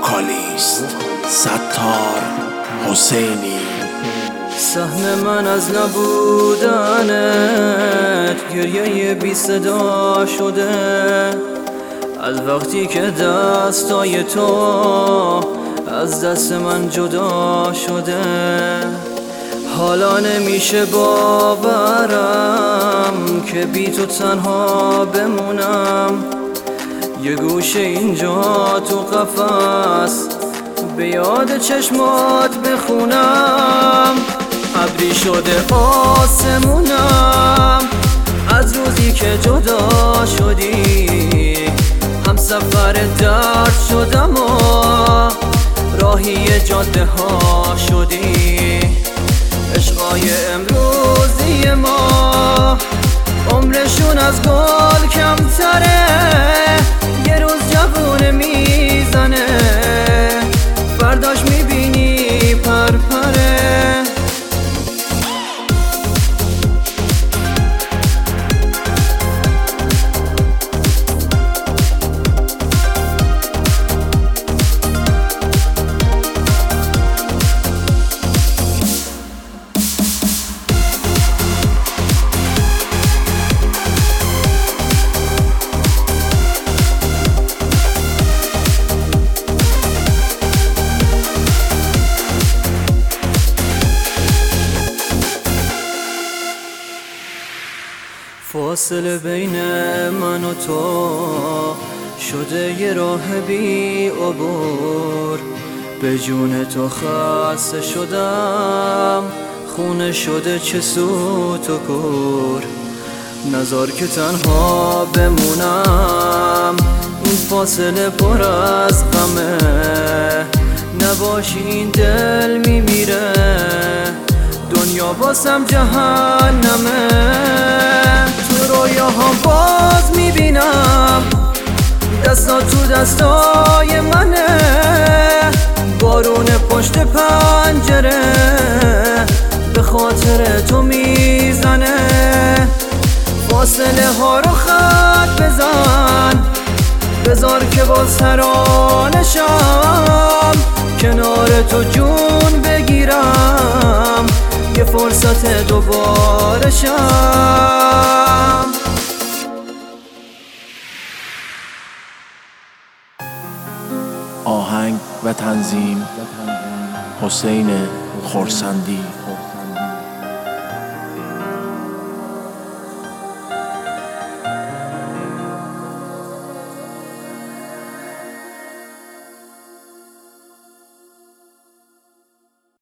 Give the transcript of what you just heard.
وکالیست ستار حسینی. سهم من از نبودنت گریه بی صدا شده، از وقتی که دستای تو از دست من جدا شده. حالا نمیشه باورم که بی تو تنها بمونم، یه گوشه اینجا تو قفس به یاد چشمات بخونم. ابری شده آسمونم از روزی که جدا شدی، هم سفر درد شدم و راهی جاده ها شدی. عشقای امروزی ما عمرشون از گل کمتره، یه روز جوونه میزنه فرداش میبینی پرپره. فاصله بین من و تو شده یه راه بی عبور، به جون تو خسته شدم، خونه شده چه سوت و کور. نذار که تنها بمونم، این فاصله پر از غمه، نباشی این دل میمیره، دنیا واسم جهنمه. تو رویاهام باز میبینم دستات تو دستای منه، بارون پشت پنجره به خاطر تو میزنه. فاصله ها رو خط بزن، بذار که باز ترانشم کنار تو جون بگیرم، یه فرصت دوباره شم. آهنگ و تنظیم حسین خرسندی.